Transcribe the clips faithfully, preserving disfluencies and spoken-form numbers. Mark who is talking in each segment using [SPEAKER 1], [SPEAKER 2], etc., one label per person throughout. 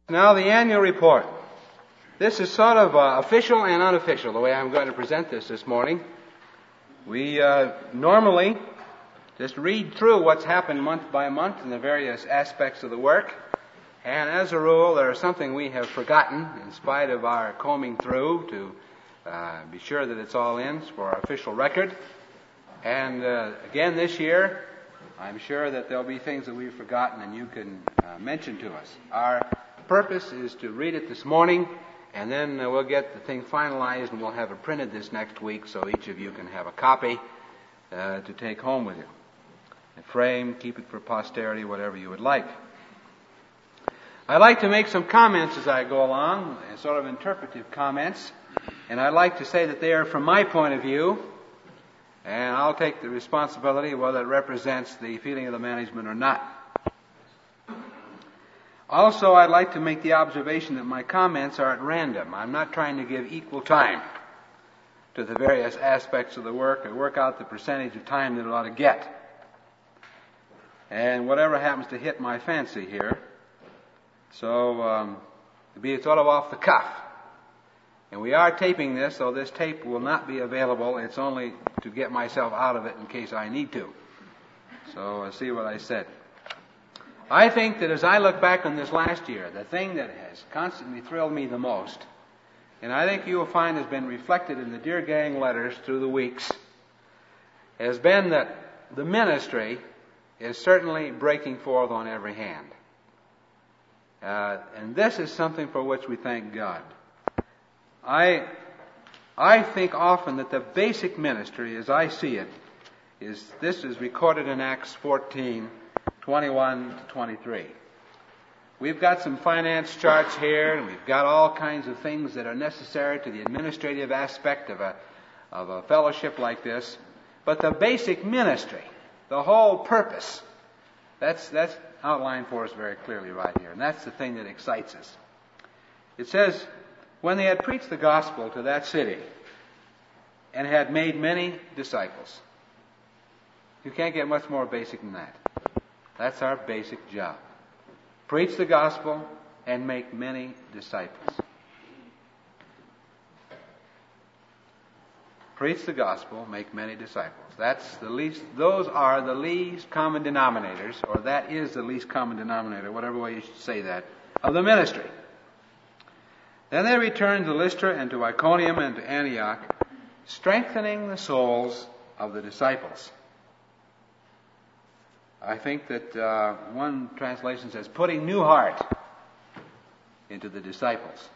[SPEAKER 1] Now the annual report. This is sort of uh, official and unofficial, the way I'm going to present this this morning. We uh, normally just read through what's happened month by month in the various aspects of the work. And as a rule, there is something we have forgotten in spite of our combing through to uh, be sure that it's all in for our official record. And uh, again this year, I'm sure that there'll be things that we've forgotten and you can uh, mention to us. Our purpose is to read it this morning, and then uh, we'll get the thing finalized and we'll have it printed this next week so each of you can have a copy uh, to take home with you. A frame, keep it for posterity, whatever you would like. I'd like to make some comments as I go along, sort of interpretive comments, and I'd like to say that they are from my point of view, and I'll take the responsibility whether it represents the feeling of the management or not. Also, I'd like to make the observation that my comments are at random. I'm not trying to give equal time to the various aspects of the work or work out the percentage of time that it ought to get. And whatever happens to hit my fancy here. So, um, it'll be sort of off the cuff. And we are taping this, so this tape will not be available. It's only to get myself out of it in case I need to. So, uh, see what I said. I think that as I look back on this last year, the thing that has constantly thrilled me the most, and I think you will find has been reflected in the Dear Gang letters through the weeks, has been that the ministry is certainly breaking forth on every hand. Uh, and this is something for which we thank God. I, I think often that the basic ministry, as I see it, is this is recorded in Acts fourteen, twenty-one to twenty-three. We've got some finance charts here, and we've got all kinds of things that are necessary to the administrative aspect of a, of a fellowship like this. But the basic ministry, the whole purpose, that's, that's outlined for us very clearly right here. And that's the thing that excites us. It says, when they had preached the gospel to that city and had made many disciples. You can't get much more basic than that. That's our basic job. Preach the gospel and make many disciples. Preach the gospel, make many disciples. That's the least, those are the least common denominators, or that is the least common denominator, whatever way you should say that, of the ministry. Then they returned to Lystra and to Iconium and to Antioch, strengthening the souls of the disciples. I think that uh, one translation says, putting new heart into the disciples.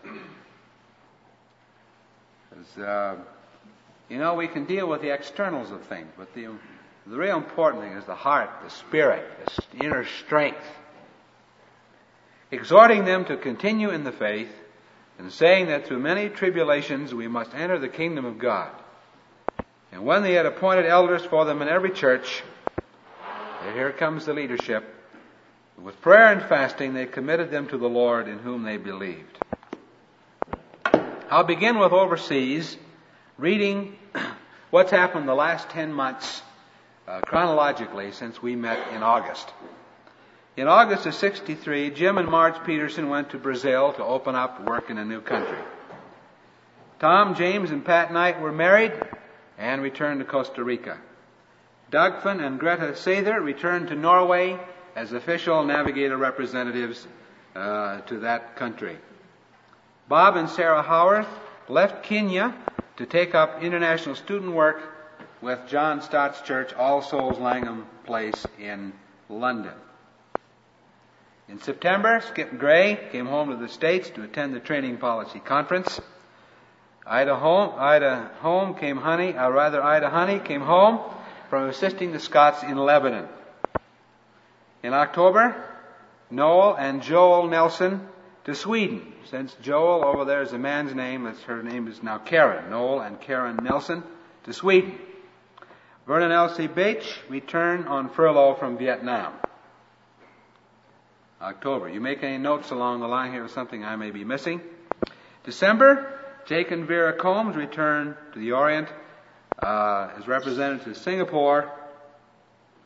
[SPEAKER 1] Because, uh, you know, we can deal with the externals of things, but the, the real important thing is the heart, the spirit, the inner strength. Exhorting them to continue in the faith, and saying that through many tribulations we must enter the kingdom of God. And when they had appointed elders for them in every church, and here comes the leadership, with prayer and fasting they committed them to the Lord in whom they believed. I'll begin with overseas, reading what's happened the last ten months uh, chronologically since we met in August. In August of sixty-three, Jim and Marge Peterson went to Brazil to open up work in a new country. Tom, James, and Pat Knight were married and returned to Costa Rica. Dagfinn and Greta Sather returned to Norway as official navigator representatives uh, to that country. Bob and Sarah Howarth left Kenya to take up international student work with John Stott's church, All Souls Langham Place in London. In September, Skip Gray came home to the States to attend the Training Policy Conference. Ida Home, Ida Home came Honey, or rather Ida Honey came home from assisting the Scots in Lebanon. In October, Noel and Joel Nelson to Sweden. Since Joel over there is a man's name, that's her name is now Karen. Noel and Karen Nelson to Sweden. Vernon L C Bache returned on furlough from Vietnam. October. You make any notes along the line here of something I may be missing? December, Jake and Vera Combs returned to the Orient uh, as representatives to Singapore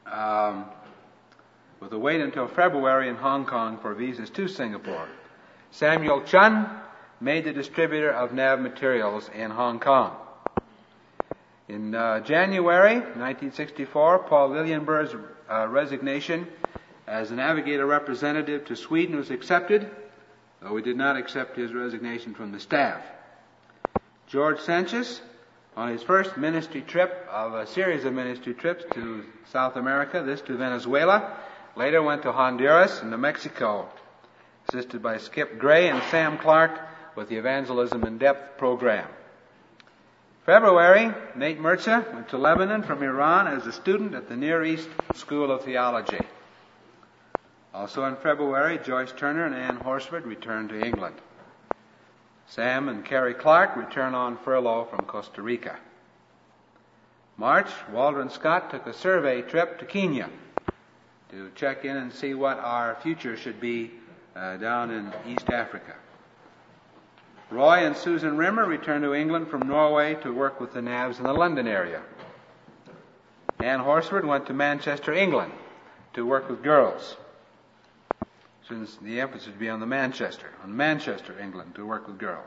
[SPEAKER 1] um, with a wait until February in Hong Kong for visas to Singapore. Samuel Chun made the distributor of Nav materials in Hong Kong. In uh, January nineteen sixty-four, Paul Lilienberg's uh, resignation as the navigator representative to Sweden was accepted, though he did not accept his resignation from the staff. George Sanchez, on his first ministry trip of a series of ministry trips to South America, this to Venezuela, later went to Honduras and to Mexico, assisted by Skip Gray and Sam Clark with the Evangelism in Depth program. February, Nate Mirza went to Lebanon from Iran as a student at the Near East School of Theology. Also in February, Joyce Turner and Ann Horsford returned to England. Sam and Carrie Clark return on furlough from Costa Rica. March, Waldron Scott took a survey trip to Kenya to check in and see what our future should be uh, down in East Africa. Roy and Susan Rimmer returned to England from Norway to work with the Navs in the London area. Ann Horsford went to Manchester, England to work with girls. Since the emphasis would be on the Manchester, on Manchester, England, to work with girls.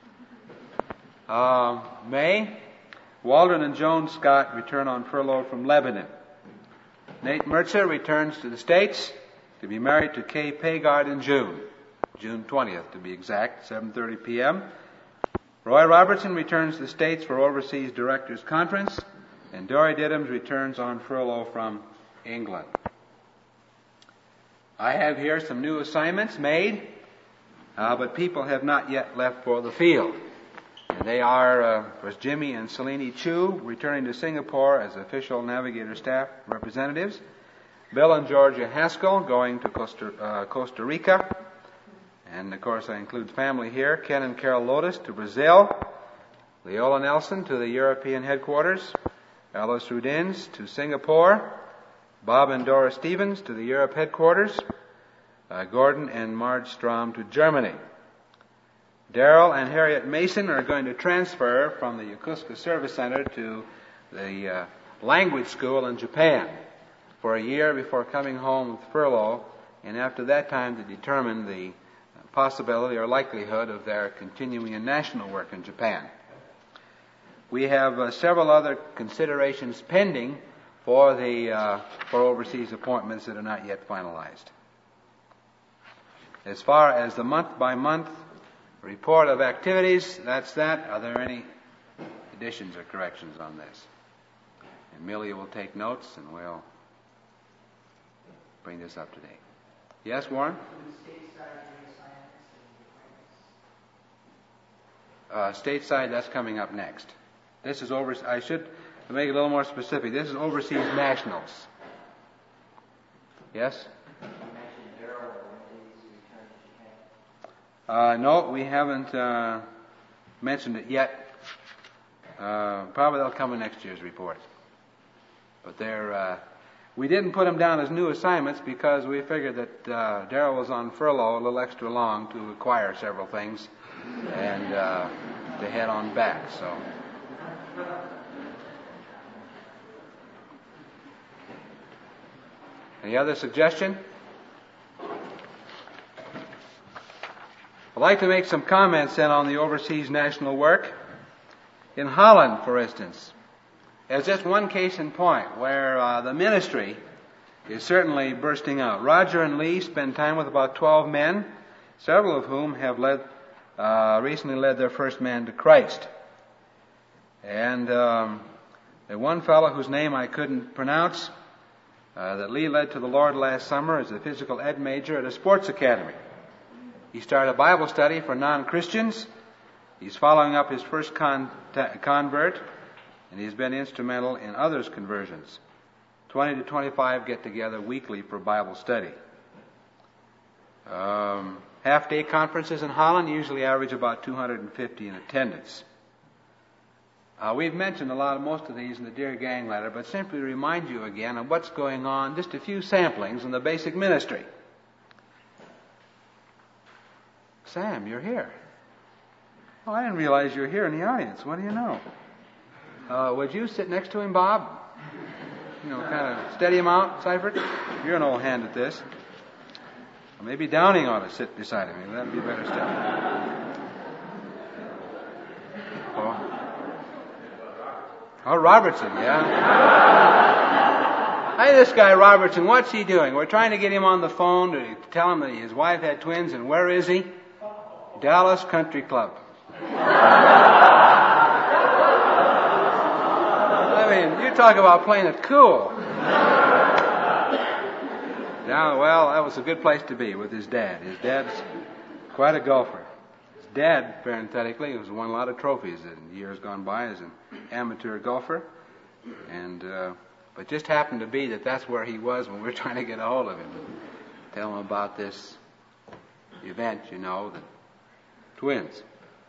[SPEAKER 1] Uh, May, Waldron and Joan Scott return on furlough from Lebanon. Nate Mirza returns to the States to be married to Kay Pagard in June, June twentieth to be exact, seven thirty p.m. Roy Robertson returns to the States for Overseas Directors Conference, and Dory Diddams returns on furlough from England. I have here some new assignments made, uh, but people have not yet left for the field. And they are, uh, first Jimmy and Selene Chu returning to Singapore as official navigator staff representatives. Bill and Georgia Haskell going to Costa, uh, Costa Rica. And of course I include family here. Ken and Carol Lotus to Brazil. Leola Nelson to the European headquarters. Alice Rudins to Singapore. Bob and Dora Stevens to the Europe headquarters. Uh, Gordon and Marge Strom to Germany. Darrell and Harriet Mason are going to transfer from the Yokosuka Service Center to the uh, language school in Japan for a year before coming home with furlough, and after that time to determine the possibility or likelihood of their continuing in national work in Japan. We have uh, several other considerations pending for the uh, for overseas appointments that are not yet finalized. As far as the month-by-month report of activities, that's that. Are there any additions or corrections on this? Amelia will take notes and we'll bring this up to date. Yes, Warren? Uh, stateside, that's coming up next. This is over. I should make it a little more specific. This is overseas nationals. Yes? Uh, no, we haven't uh, mentioned it yet. Uh, probably they'll come in next year's report. But they're, uh, we didn't put them down as new assignments because we figured that uh, Darrell was on furlough a little extra long to acquire several things and uh, to head on back. So. Any other suggestion? I'd like to make some comments then on the overseas national work. In Holland, for instance, there's just one case in point where uh, the ministry is certainly bursting out. Roger and Lee spend time with about twelve men, several of whom have led, uh, recently led their first man to Christ. And um, the one fellow whose name I couldn't pronounce, uh, that Lee led to the Lord last summer, is a physical ed major at a sports academy. He started a Bible study for non-Christians. He's following up his first con- convert, and he's been instrumental in others' conversions. twenty to twenty-five get together weekly for Bible study. Um, half-day conferences in Holland usually average about two hundred fifty in attendance. Uh, we've mentioned a lot of most of these in the Dear Gang letter, but simply to remind you again of what's going on, just a few samplings in the basic ministry. Sam, you're here. Oh, I didn't realize you were here in the audience. What do you know? Uh, would you sit next to him, Bob? You know, kind of steady him out, Seifert? You're an old hand at this. Maybe Downing ought to sit beside him. Maybe that'd be better still. Oh, oh Robertson, yeah. Hey, this guy Robertson, what's he doing? We're trying to get him on the phone to tell him that his wife had twins, and where is he? Dallas Country Club. I mean, you talk about playing it cool. Now, well, that was a good place to be with his dad. His dad's quite a golfer. His dad, parenthetically, has won a lot of trophies in years gone by as an amateur golfer, and uh, but just happened to be that that's where he was when we were trying to get a hold of him. Tell him about this event, you know, the twins.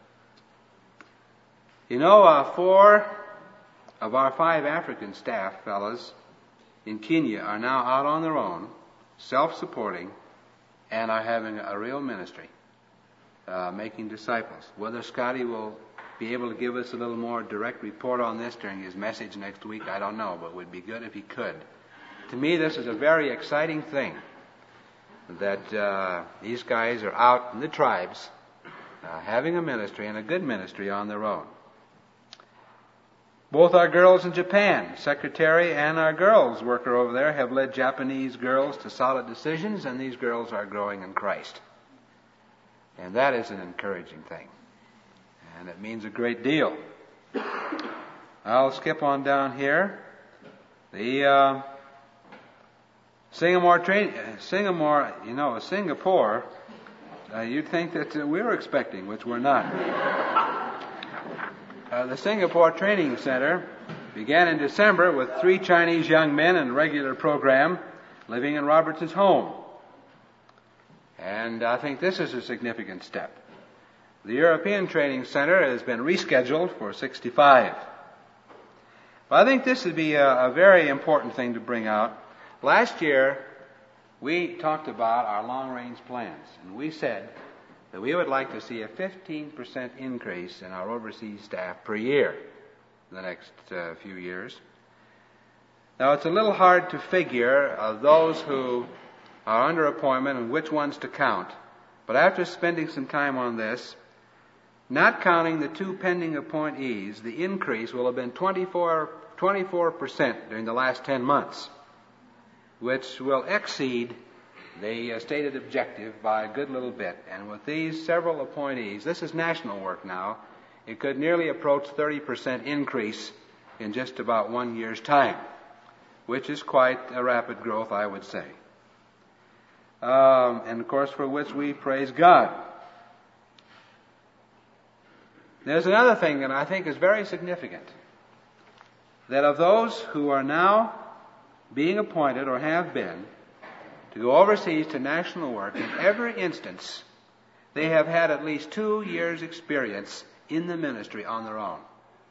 [SPEAKER 1] You know, uh, four of our five African staff fellas in Kenya are now out on their own, self-supporting, and are having a real ministry, uh, making disciples. Whether Scotty will be able to give us a little more direct report on this during his message next week, I don't know, but it would be good if he could. To me, this is a very exciting thing, that uh, these guys are out in the tribes uh, having a ministry, and a good ministry on their own. Both our girls in Japan, secretary and our girls worker over there, have led Japanese girls to solid decisions, and these girls are growing in Christ. And that is an encouraging thing. And it means a great deal. I'll skip on down here. The uh, Singapore, train, Singapore, you know, Singapore, uh, you'd think that uh, we were expecting, which we're not. Uh, the Singapore Training Center began in December with three Chinese young men in a regular program living in Robertson's home. And I think this is a significant step. The European Training Center has been rescheduled for sixty-five. But I think this would be a, a very important thing to bring out. Last year, we talked about our long-range plans, and we said that we would like to see a fifteen percent increase in our overseas staff per year in the next uh, few years. Now, it's a little hard to figure of those who are under appointment and which ones to count. But after spending some time on this, not counting the two pending appointees, the increase will have been twenty-four, twenty-four percent during the last ten months, which will exceed the uh, stated objective by a good little bit. And with these several appointees, this is national work now, it could nearly approach thirty percent increase in just about one year's time, which is quite a rapid growth, I would say. Um, and of course, for which we praise God. There's another thing that I think is very significant, that of those who are now being appointed or have been to go overseas to national work, in every instance, they have had at least two years' experience in the ministry on their own.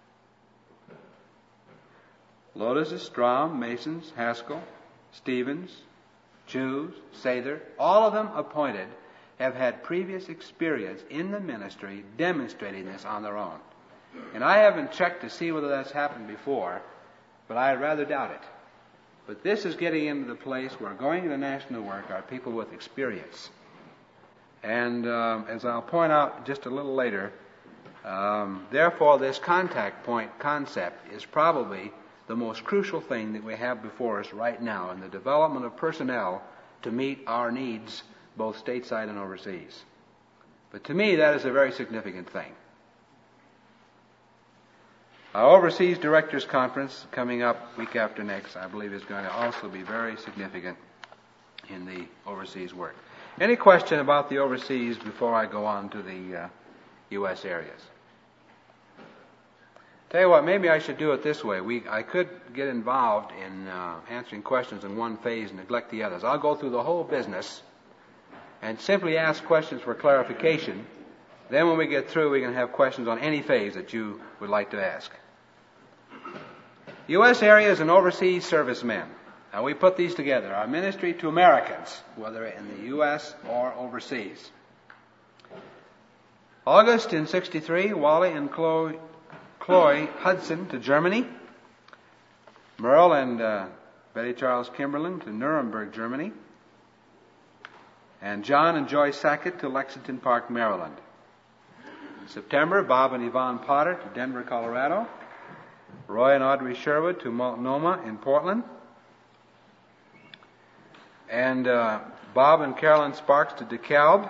[SPEAKER 1] Lotus, Strom, Masons, Haskell, Stevens, Jews, Sather, all of them appointed, have had previous experience in the ministry demonstrating this on their own. And I haven't checked to see whether that's happened before, but I rather doubt it. But this is getting into the place where going into national work are people with experience. And um, as I'll point out just a little later, um, therefore this contact point concept is probably the most crucial thing that we have before us right now in the development of personnel to meet our needs both stateside and overseas. But to me, that is a very significant thing. Our Overseas Directors Conference coming up week after next, I believe, is going to also be very significant in the overseas work. Any question about the overseas before I go on to the uh, U S areas? Tell you what, maybe I should do it this way. We, I could get involved in uh, answering questions in one phase and neglect the others. I'll go through the whole business and simply ask questions for clarification. Then when we get through, we can have questions on any phase that you would like to ask. U S areas and overseas servicemen. Now we put these together. Our ministry to Americans, whether in the U S or overseas. August in sixty-three, Wally and Chloe, Chloe Hudson to Germany. Merle and uh, Betty Charles Kimberlin to Nuremberg, Germany. And John and Joy Sackett to Lexington Park, Maryland. In September, Bob and Yvonne Potter to Denver, Colorado. Roy and Audrey Sherwood to Multnomah in Portland. And uh, Bob and Carolyn Sparks to DeKalb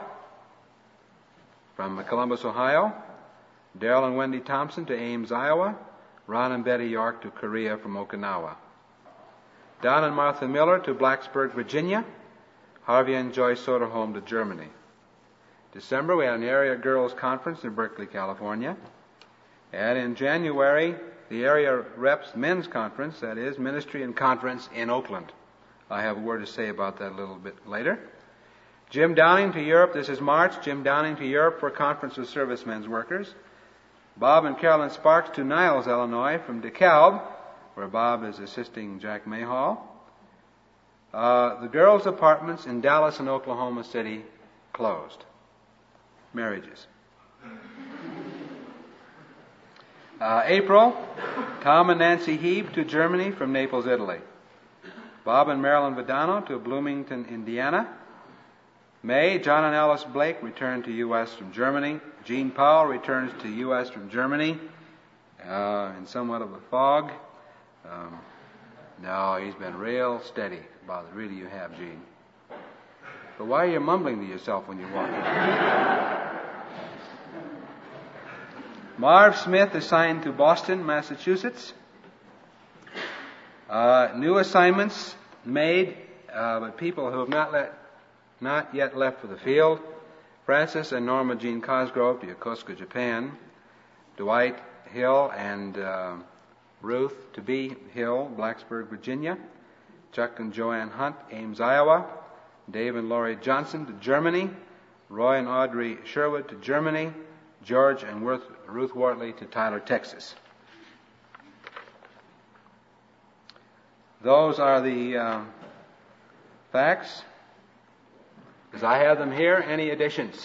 [SPEAKER 1] from Columbus, Ohio. Darrell and Wendy Thompson to Ames, Iowa. Ron and Betty York to Korea from Okinawa. Don and Martha Miller to Blacksburg, Virginia. Harvey and Joyce Soderholm to Germany. December, we had an area girls conference in Berkeley, California. And in January, the area reps men's conference, that is, ministry and conference in Oakland. I have a word to say about that a little bit later. Jim Downing to Europe, this is March. Jim Downing to Europe for a conference with servicemen's workers. Bob and Carolyn Sparks to Niles, Illinois from DeKalb, where Bob is assisting Jack Mayhall. Uh, the girls' apartments in Dallas and Oklahoma City closed. Marriages. Uh, April, Tom and Nancy Heeb to Germany from Naples, Italy. Bob and Marilyn Vidano to Bloomington, Indiana. May, John and Alice Blake return to U S from Germany. Gene Powell returns to U S from Germany uh, in somewhat of a fog. Um, no, he's been real steady about it. Really, you have, Gene. But why are you mumbling to yourself when you walk in? Marv Smith assigned to Boston, Massachusetts. Uh, new assignments made, uh, but people who have not let, not yet left for the field. Francis and Norma Jean Cosgrove to Yokosuka, Japan. Dwight Hill and uh, Ruth to B. Hill, Blacksburg, Virginia. Chuck and Joanne Hunt, Ames, Iowa. Dave and Laurie Johnson to Germany. Roy and Audrey Sherwood to Germany. George and Ruth, Ruth Wortley to Tyler, Texas. Those are the uh, facts. As I have them here, any additions?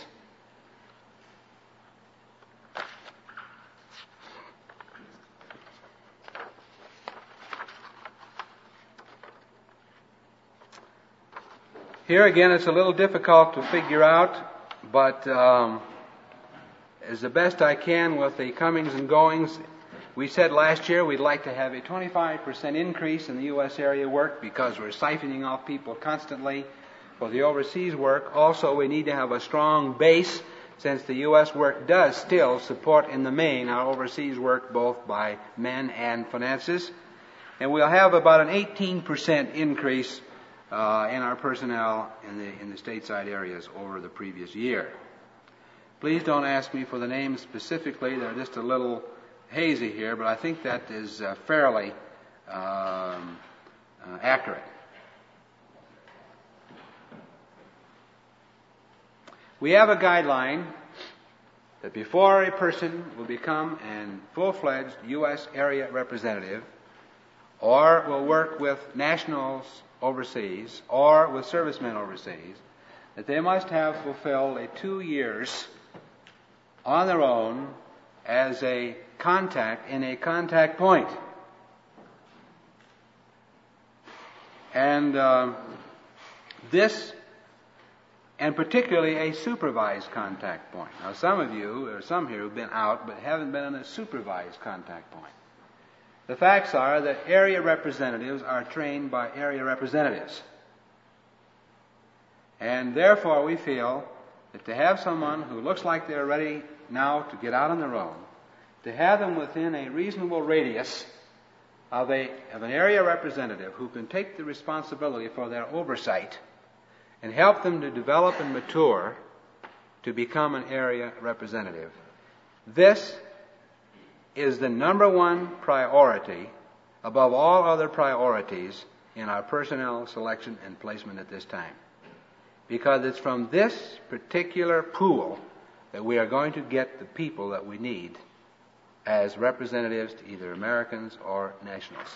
[SPEAKER 1] Here again, it's a little difficult to figure out, but um, as the best I can with the comings and goings, we said last year we'd like to have a twenty-five percent increase in the U S area work because we're siphoning off people constantly for the overseas work. Also, we need to have a strong base since the U S work does still support in the main our overseas work both by men and finances. And we'll have about an eighteen percent increase uh, in our personnel in the, in the stateside areas over the previous year. Please don't ask me for the names specifically. They're just a little hazy here, but I think that is uh, fairly um, uh, accurate. We have a guideline that before a person will become an full-fledged U S area representative or will work with nationals overseas or with servicemen overseas, that they must have fulfilled a two years on their own as a contact in a contact point. And uh, this, and particularly a supervised contact point. Now, some of you, or some here, have been out but haven't been in a supervised contact point. The facts are that area representatives are trained by area representatives. And therefore, we feel that to have someone who looks like they're ready now to get out on their own, to have them within a reasonable radius of, a, of an area representative who can take the responsibility for their oversight and help them to develop and mature to become an area representative. This is the number one priority above all other priorities in our personnel selection and placement at this time. Because it's from this particular pool that we are going to get the people that we need as representatives to either Americans or nationals.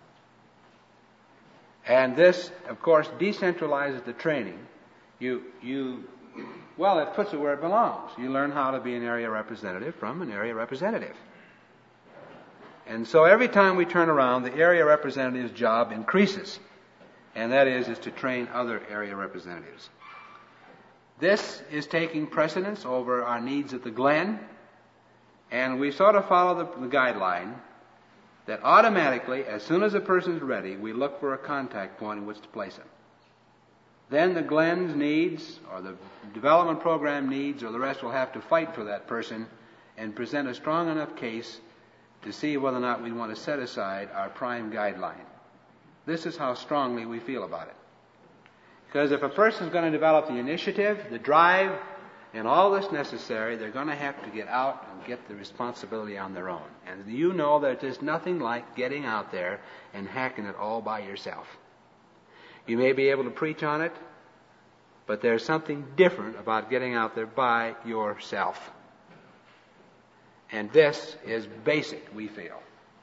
[SPEAKER 1] And this, of course, decentralizes the training. You, you, well, it puts it where it belongs. You learn how to be an area representative from an area representative. And so every time we turn around, the area representative's job increases. And that is, is to train other area representatives. This is taking precedence over our needs at the Glen, and we sort of follow the, the guideline that automatically, as soon as a person's ready, we look for a contact point in which to place him. Then the Glen's needs, or the development program needs, or the rest will have to fight for that person and present a strong enough case to see whether or not we want to set aside our prime guideline. This is how strongly we feel about it. Because if a person is going to develop the initiative, the drive, and all that's necessary, they're going to have to get out and get the responsibility on their own. And you know that there's nothing like getting out there and hacking it all by yourself. You may be able to preach on it, but there's something different about getting out there by yourself. And this is basic, we feel.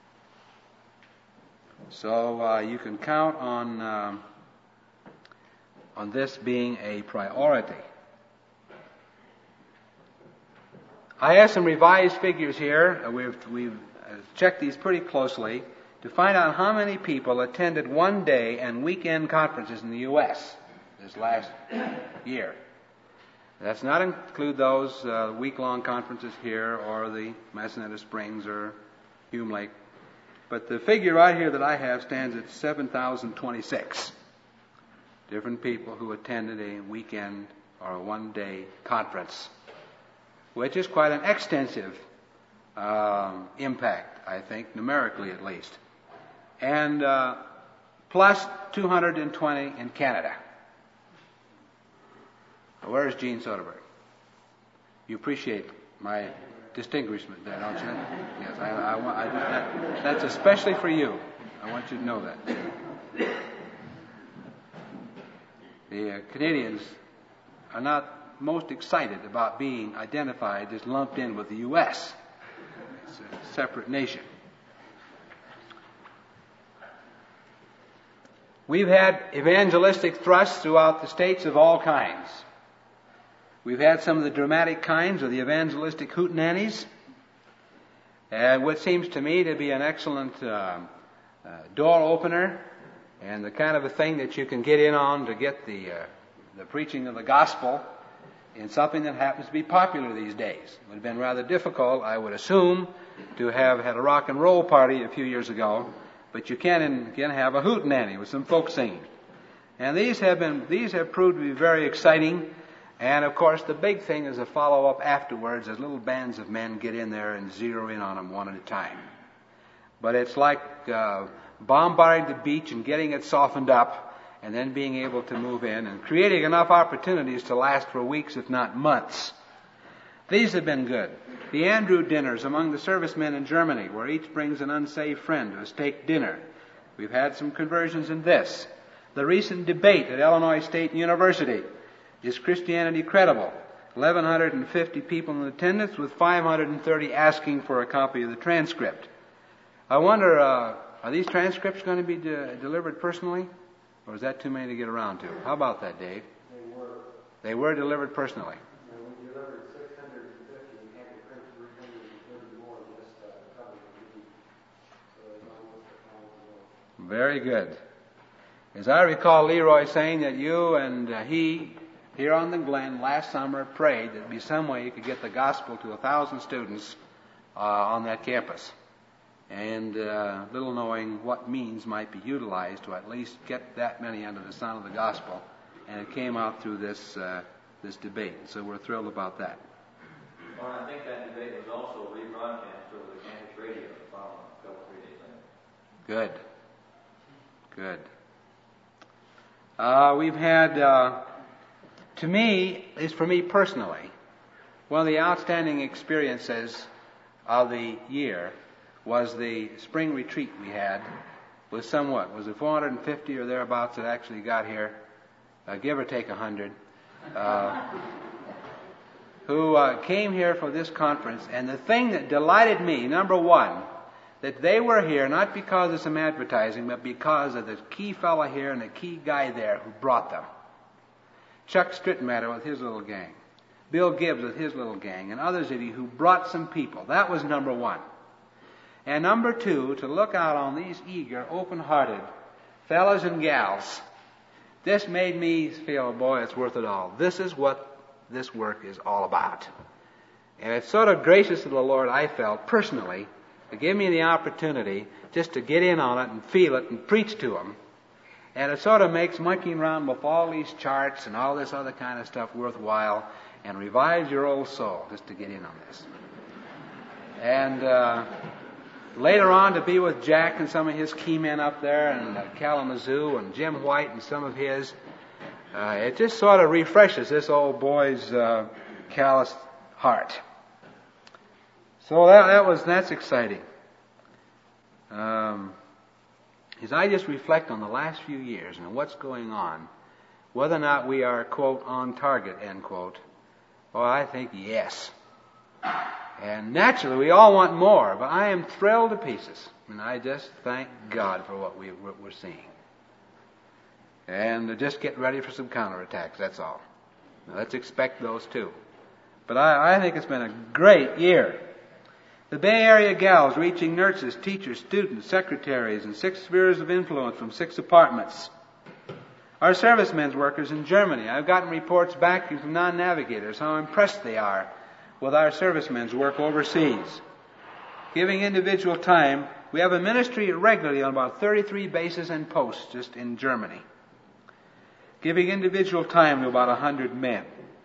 [SPEAKER 1] So uh, you can count on um, on this being a priority. I have some revised figures here. Uh, we've, we've uh, checked these pretty closely to find out how many people attended one-day and weekend conferences in the U S this last year. That's not include those uh, week-long conferences here or the Massanutten Springs or Hume Lake. But the figure right here that I have stands at seven thousand twenty-six different people who attended a weekend or a one-day conference, which is quite an extensive um, impact, I think, numerically at least. And uh, plus two hundred twenty in Canada. Where is Gene Soderberg? You appreciate my distinguishment there, don't you? Yes, I, I, I, that, that's especially for you. I want you to know that. The uh, Canadians are not most excited about being identified as lumped in with the U S. It's a separate nation. We've had evangelistic thrusts throughout the states of all kinds. We've had some of the dramatic kinds of the evangelistic hootenannies, uh, what seems to me to be an excellent uh, uh, door opener and the kind of a thing that you can get in on to get the uh, the preaching of the gospel in something that happens to be popular these days. It would have been rather difficult, I would assume, to have had a rock and roll party a few years ago, but you can, can have a hootenanny with some folk singing. And these have been these have proved to be very exciting. And, of course, the big thing is a follow-up afterwards as little bands of men get in there and zero in on them one at a time. But it's like uh, bombarding the beach and getting it softened up and then being able to move in and creating enough opportunities to last for weeks, if not months. These have been good. The Andrew dinners among the servicemen in Germany, where each brings an unsaved friend to a steak dinner. We've had some conversions in this. The recent debate at Illinois State University. Is Christianity credible? eleven fifty people in attendance with five hundred thirty asking for a copy of the transcript. I wonder, uh, are these transcripts going to be de- delivered personally? Or is that too many to get around to? How about that, Dave?
[SPEAKER 2] They were.
[SPEAKER 1] They were delivered personally.
[SPEAKER 2] And we delivered six hundred fifty and had to print three hundred thirty more just uh, covered the week. So it's almost a thousand more.
[SPEAKER 1] Very good. As I recall Leroy saying that you and uh, he here on the Glen last summer prayed that there'd be some way you could get the gospel to a thousand students uh, on that campus. And uh, little knowing what means might be utilized to at least get that many under the sound of the gospel. And it came out through this uh, this debate. So we're thrilled about that.
[SPEAKER 3] Well, I think that debate was also rebroadcast over the campus radio the following couple three days later.
[SPEAKER 1] Good. Good. Uh, we've had... Uh, To me, at least for me personally, one of the outstanding experiences of the year was the spring retreat we had with somewhat, was it four hundred fifty or thereabouts that actually got here, uh, give or take one hundred, uh, who uh, came here for this conference. And the thing that delighted me, number one, that they were here not because of some advertising, but because of the key fellow here and the key guy there who brought them. Chuck Strittenmatter with his little gang, Bill Gibbs with his little gang, and others of you who brought some people. That was number one. And number two, to look out on these eager, open-hearted fellows and gals. This made me feel, boy, it's worth it all. This is what this work is all about. And it's sort of gracious of the Lord, I felt, personally, to give me the opportunity just to get in on it and feel it and preach to them. And it sort of makes monkeying around with all these charts and all this other kind of stuff worthwhile and revives your old soul just to get in on this. And uh, later on to be with Jack and some of his key men up there and uh, Kalamazoo and Jim White and some of his, uh, it just sort of refreshes this old boy's uh, callous heart. So that, that was that's exciting. Um, as I just reflect on the last few years and what's going on, whether or not we are, quote, on target, end quote, well, I think yes. And naturally, we all want more, but I am thrilled to pieces. And I just thank God for what we, what we're seeing. And just get ready for some counterattacks, that's all. Now, let's expect those too. But I, I think it's been a great year. The Bay Area gals reaching nurses, teachers, students, secretaries, and six spheres of influence from six departments. Our servicemen's workers in Germany. I've gotten reports back from non-navigators how impressed they are with our servicemen's work overseas. Giving individual time, we have a ministry regularly on about thirty-three bases and posts just in Germany. Giving individual time to about one hundred men.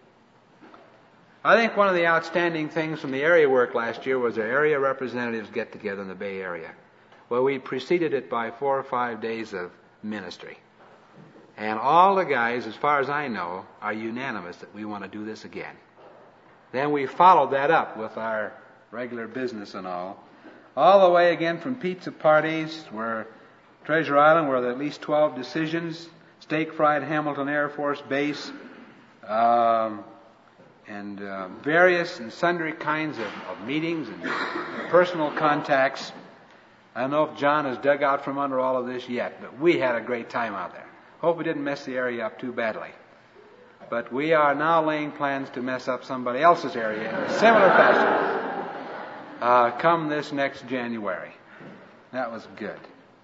[SPEAKER 1] I think one of the outstanding things from the area work last year was our area representatives get together in the Bay Area. Well, we preceded it by four or five days of ministry. And all the guys, as far as I know, are unanimous that we want to do this again. Then we followed that up with our regular business and all. All the way again from pizza parties, where Treasure Island, where there are at least twelve decisions, steak fried Hamilton Air Force Base, um, and uh, various and sundry kinds of, of meetings and personal contacts. I don't know if John has dug out from under all of this yet, but we had a great time out there. Hope we didn't mess the area up too badly. But we are now laying plans to mess up somebody else's area in a similar fashion uh, come this next January. That was good.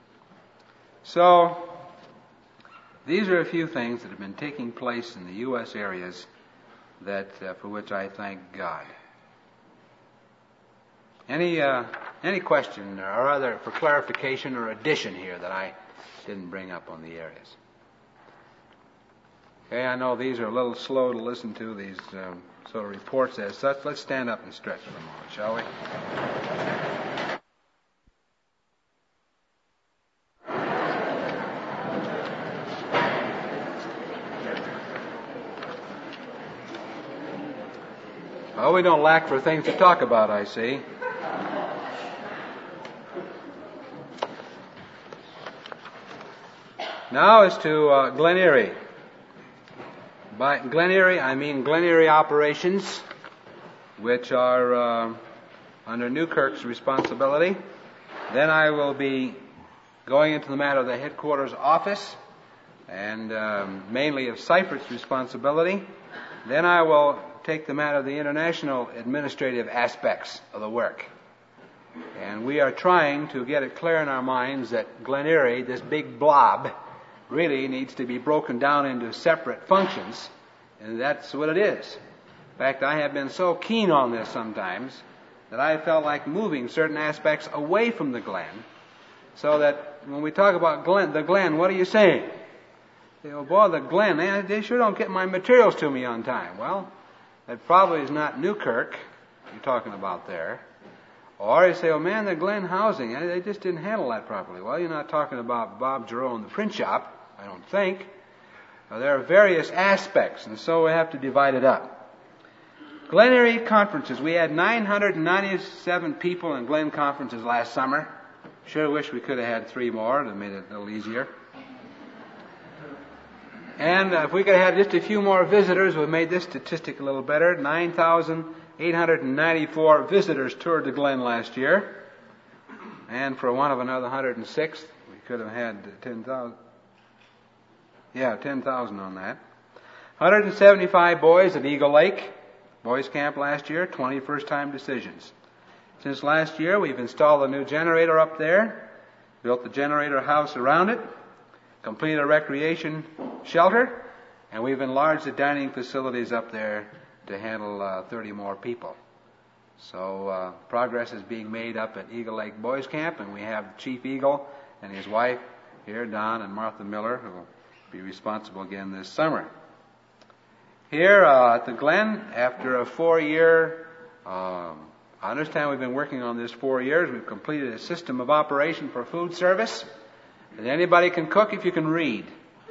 [SPEAKER 1] So, these are a few things that have been taking place in the U S areas that uh, for which I thank God. Any uh, any question or other for clarification or addition here that I didn't bring up on the areas? Okay, I know these are a little slow to listen to, these um, sort of reports as such. Let's stand up and stretch for a moment, shall we? Well, we don't lack for things to talk about, I see. Now is to uh, Glen Erie. By Glen Erie, I mean Glen Erie operations, which are uh, under Newkirk's responsibility. Then I will be going into the matter of the headquarters office, and um, mainly of Seifert's responsibility. Then I will take the matter of the international administrative aspects of the work. And we are trying to get it clear in our minds that Glen Erie, this big blob, really needs to be broken down into separate functions, and that's what it is. In fact, I have been so keen on this sometimes that I felt like moving certain aspects away from the Glen, so that when we talk about Glen, the Glen, what are you saying? You know, boy, the Glen, man, they sure don't get my materials to me on time. Well, that probably is not Newkirk you're talking about there. Or you say, oh man, the Glen housing, they just didn't handle that properly. Well, you're not talking about Bob Giroux and the print shop, I don't think. Now, there are various aspects, and so we have to divide it up. Glen Erie conferences. We had nine hundred ninety-seven people in Glen conferences last summer. Sure wish we could have had three more. It would have made it a little easier. And uh, if we could have had just a few more visitors, we've made this statistic a little better. nine thousand eight hundred ninety-four visitors toured the Glen last year. And for one of another one hundred six, we could have had ten thousand. Yeah, ten thousand on that. one hundred seventy-five boys at Eagle Lake Boys Camp last year, twenty first-time decisions. Since last year, we've installed a new generator up there, built the generator house around it, completed a recreation shelter, and we've enlarged the dining facilities up there to handle uh, thirty more people. So uh, progress is being made up at Eagle Lake Boys Camp, and we have Chief Eagle and his wife here, Don and Martha Miller, who will be responsible again this summer. Here uh, at the Glen, after a four-year, um, I understand we've been working on this four years. We've completed a system of operation for food service. And anybody can cook if you can read.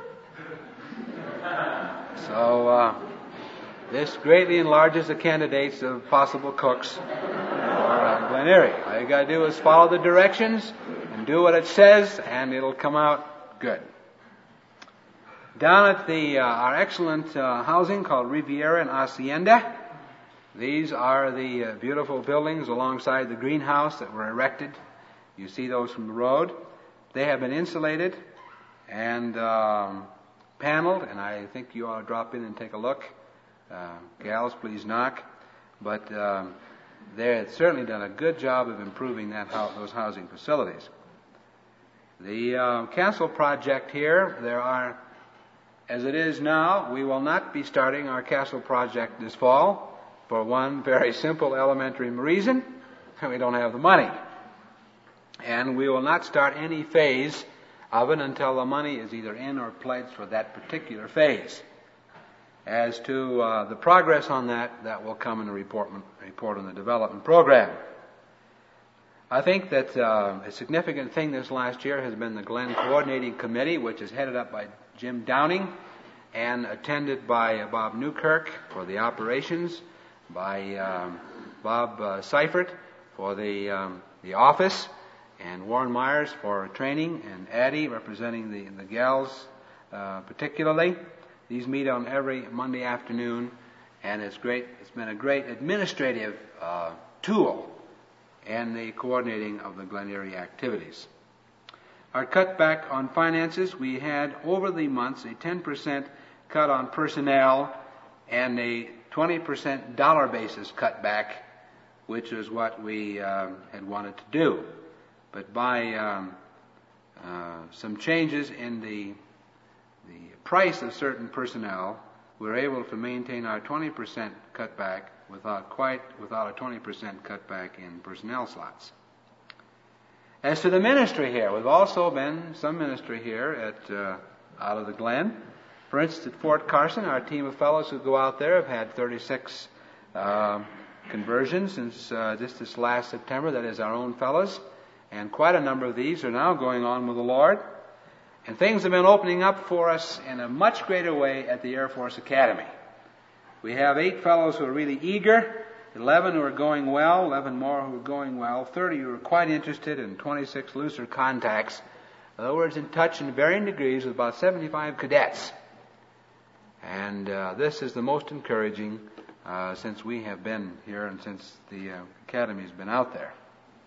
[SPEAKER 1] So uh, this greatly enlarges the candidates of possible cooks for uh, Glen Erie. All you got to do is follow the directions and do what it says, and it'll come out good. Down at the uh, our excellent uh, housing called Riviera and Hacienda, these are the uh, beautiful buildings alongside the greenhouse that were erected. You see those from the road. They have been insulated and um, paneled, and I think you ought to drop in and take a look. Uh, gals, please knock. But um, they've certainly done a good job of improving that ho- those housing facilities. The uh, castle project here, there are, as it is now, we will not be starting our castle project this fall for one very simple elementary reason: we don't have the money. And we will not start any phase of it until the money is either in or pledged for that particular phase. As to uh, the progress on that, that will come in a report, report on the development program. I think that uh, a significant thing this last year has been the Glen Coordinating Committee, which is headed up by Jim Downing and attended by uh, Bob Newkirk for the operations, by um, Bob uh, Seifert for the um, the office, and Warren Myers for training, and Addie representing the, the gals uh, particularly. These meet on every Monday afternoon, and it's great. It's been a great administrative uh, tool in the coordinating of the Glen Erie activities. Our cutback on finances, we had over the months a ten percent cut on personnel and a twenty percent dollar basis cutback, which is what we um, had wanted to do. But by um, uh, some changes in the the price of certain personnel, we were able to maintain our twenty percent cutback without quite without a twenty percent cutback in personnel slots. As to the ministry here, we've also been some ministry here at uh, out of the Glen. For instance, at Fort Carson, our team of fellows who go out there have had thirty-six uh, conversions since uh, just this last September. That is our own fellows. And quite a number of these are now going on with the Lord. And things have been opening up for us in a much greater way at the Air Force Academy. We have eight fellows who are really eager, eleven who are going well, eleven more who are going well, thirty who are quite interested, and twenty-six looser contacts. In other words, in touch in varying degrees with about seventy-five cadets. And uh, this is the most encouraging uh, since we have been here and since the uh, Academy has been out there.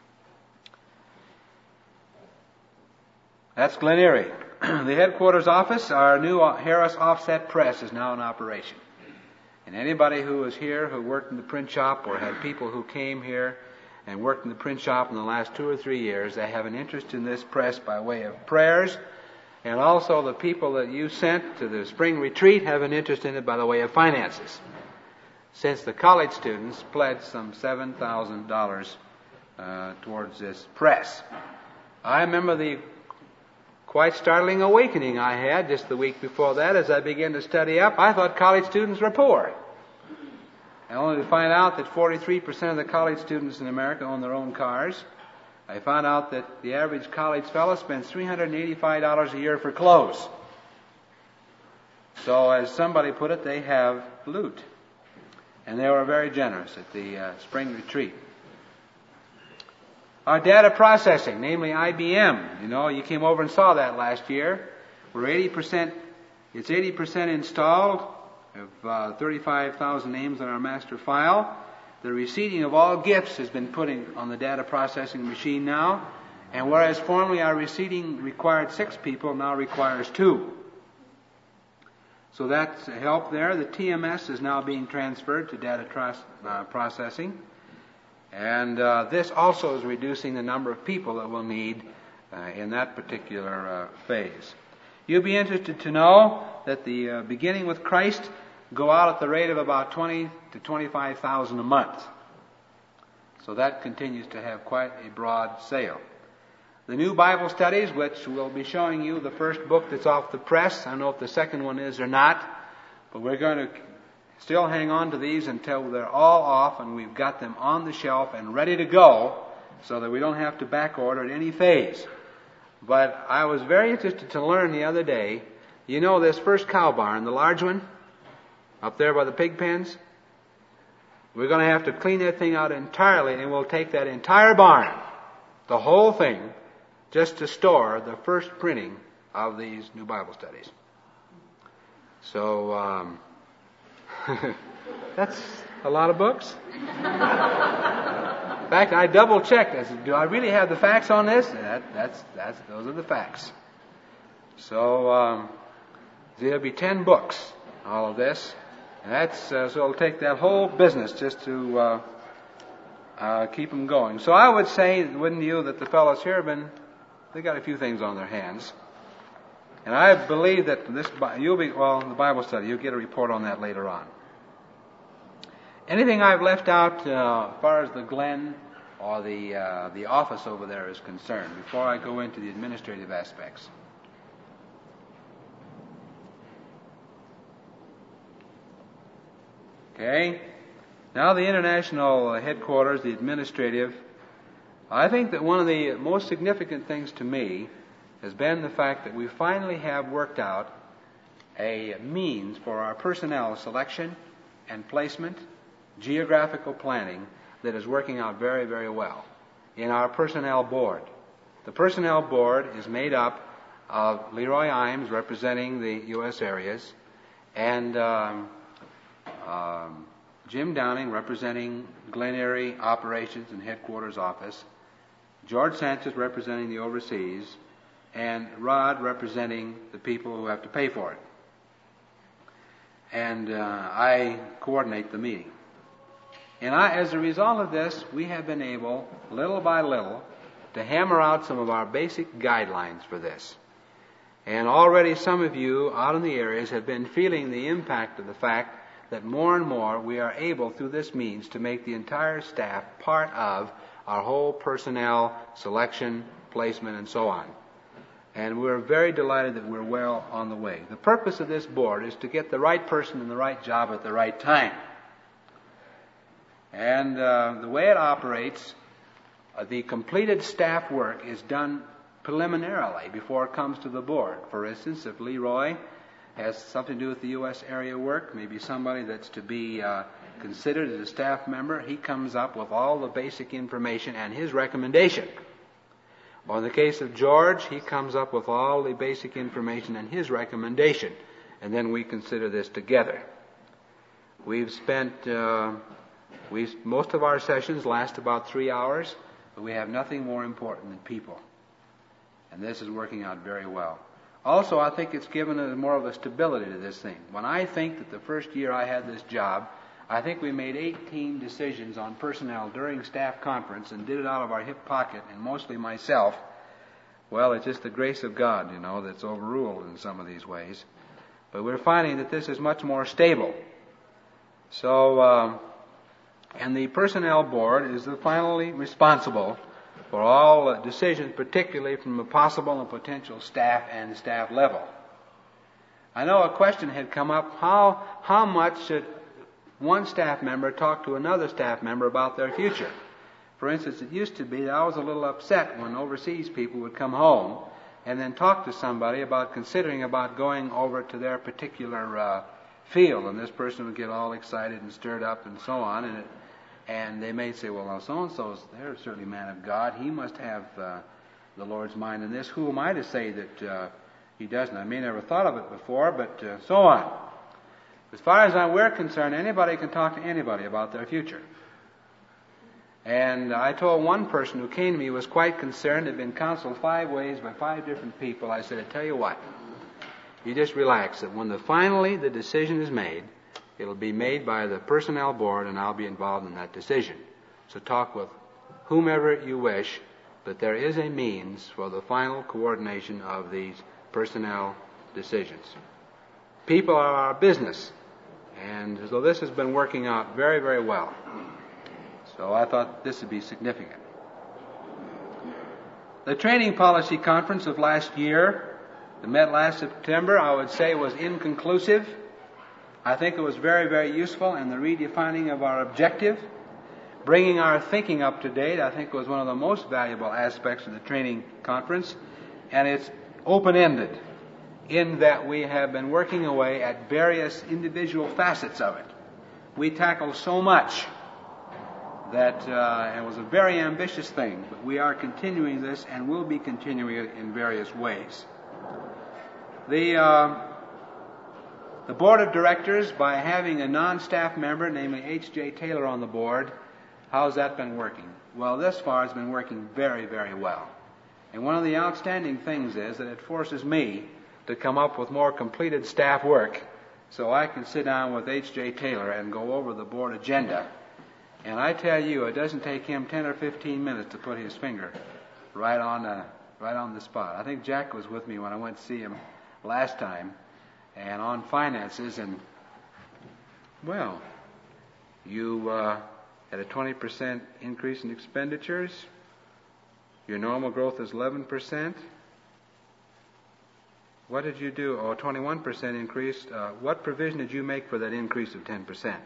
[SPEAKER 1] That's Glen Erie. The headquarters office, our new Harris offset press, is now in operation. And anybody who was here, who worked in the print shop, or had people who came here and worked in the print shop in the last two or three years, they have an interest in this press by way of prayers. And also the people that you sent to the spring retreat have an interest in it by the way of finances. Since the college students pledged some seven thousand dollars uh, towards this press. I remember the quite startling awakening I had just the week before that as I began to study up. I thought college students were poor. And only to find out that forty-three percent of the college students in America own their own cars. I found out that the average college fellow spends three hundred eighty-five dollars a year for clothes. So as somebody put it, they have loot. And they were very generous at the uh, spring retreat. Our data processing, namely I B M, you know, you came over and saw that last year. We're eighty percent, it's eighty percent installed, of uh, thirty-five thousand names on our master file. The receiving of all gifts has been put in on the data processing machine now, and whereas formerly our receiving required six people, now requires two. So that's a help there. The T M S is now being transferred to data tras- uh, processing. And uh, this also is reducing the number of people that we'll need uh, in that particular uh, phase. You'll be interested to know that the uh, beginning with Christ go out at the rate of about twenty to twenty-five thousand a month. So that continues to have quite a broad sale. The new Bible studies, which we'll be showing you the first book that's off the press. I don't know if the second one is or not, but we're going to still hang on to these until they're all off and we've got them on the shelf and ready to go so that we don't have to back order at any phase. But I was very interested to learn the other day, you know this first cow barn, the large one, up there by the pig pens? We're going to have to clean that thing out entirely, and we'll take that entire barn, the whole thing, just to store the first printing of these new Bible studies. So, um, that's a lot of books. In fact, I double-checked. I said, do I really have the facts on this? That, that's, that's, those are the facts. So, um, there'll be ten books, all of this. And that's, uh, so it'll take that whole business just to uh, uh, keep them going. So I would say, wouldn't you, that the fellows here have been, they got a few things on their hands. And I believe that this, you'll be, well, the Bible study, you'll get a report on that later on. Anything I've left out uh, as far as the Glen or the uh, the office over there is concerned before I go into the administrative aspects? Okay. Now the international headquarters, the administrative. I think that one of the most significant things to me has been the fact that we finally have worked out a means for our personnel selection and placement, geographical planning that is working out very, very well in our personnel board. The personnel board is made up of Leroy Imes representing the U S areas and um, um, Jim Downing representing Glen Erie operations and headquarters office, George Sanchez representing the overseas, and Rod representing the people who have to pay for it. And uh, I coordinate the meeting. And I, as a result of this, we have been able, little by little, to hammer out some of our basic guidelines for this. And already some of you out in the areas have been feeling the impact of the fact that more and more we are able, through this means, to make the entire staff part of our whole personnel selection, placement, and so on. And we're very delighted that we're well on the way. The purpose of this board is to get the right person in the right job at the right time. And uh, the way it operates, uh, the completed staff work is done preliminarily before it comes to the board. For instance, if Leroy has something to do with the U S area work, maybe somebody that's to be uh, considered as a staff member, he comes up with all the basic information and his recommendation. Or in the case of George, he comes up with all the basic information and his recommendation, and then we consider this together. We've spent, uh, we most of our sessions last about three hours, but we have nothing more important than people. And this is working out very well. Also, I think it's given us more of a stability to this thing. When I think that the first year I had this job, I think we made eighteen decisions on personnel during staff conference and did it out of our hip pocket, and mostly myself. Well, it's just the grace of God, you know, that's overruled in some of these ways. But we're finding that this is much more stable. So, um, and the personnel board is the finally responsible for all uh, decisions, particularly from a possible and potential staff and staff level. I know a question had come up, how, how much should one staff member talk to another staff member about their future? For instance, it used to be that I was a little upset when overseas people would come home and then talk to somebody about considering about going over to their particular uh, field, and this person would get all excited and stirred up and so on, and it, and they may say, well, now so-and-so's, they're certainly a man of God. He must have uh, the Lord's mind in this. Who am I to say that uh, he doesn't? I may never thought of it before, but uh, so on. As far as we're concerned, anybody can talk to anybody about their future. And I told one person who came to me, was quite concerned, had been counseled five ways by five different people. I said, I tell you what, you just relax. That when the finally the decision is made, it'll be made by the personnel board, and I'll be involved in that decision. So talk with whomever you wish, but there is a means for the final coordination of these personnel decisions. People are our business, And so this has been working out very, very well. So I thought this would be significant. The training policy conference of last year, that met last September, I would say was inconclusive. I think it was very, very useful in the redefining of our objective. Bringing our thinking up to date, I think, was one of the most valuable aspects of the training conference. And it's open-ended in that we have been working away at various individual facets of it. We tackled so much that uh, it was a very ambitious thing, but we are continuing this and will be continuing it in various ways. The, uh, the board of directors, by having a non-staff member, namely H J Taylor on the board, how's that been working? Well, this far it's been working very, very well. And one of the outstanding things is that it forces me to come up with more completed staff work so I can sit down with H J Taylor and go over the board agenda. And I tell you, it doesn't take him ten or fifteen minutes to put his finger right on uh, right on the spot. I think Jack was with me when I went to see him last time, and on finances, and, well, you uh, had a twenty percent increase in expenditures. Your normal growth is eleven percent. What did you do? Oh, twenty-one percent increase. Uh, what provision did you make for that increase of ten percent?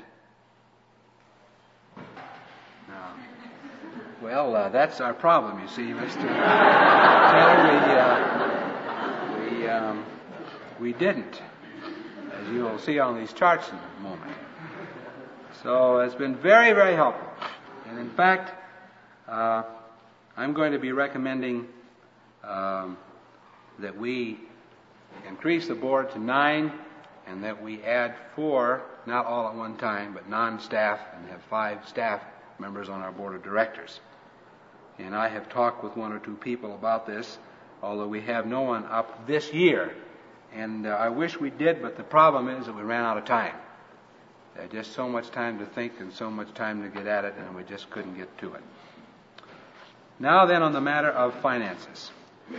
[SPEAKER 1] Well, uh, that's our problem, you see, Mister Taylor. We, uh, we, um, we didn't, as you will see on these charts in a moment. So it's been very, very helpful. And in fact, uh, I'm going to be recommending um, that we increase the board to nine and that we add four, not all at one time, but non-staff, and have five staff members on our board of directors. And I have talked with one or two people about this, although we have no one up this year. And uh, I wish we did, but the problem is that we ran out of time. There's just so much time to think and so much time to get at it, and we just couldn't get to it. Now then, on the matter of finances.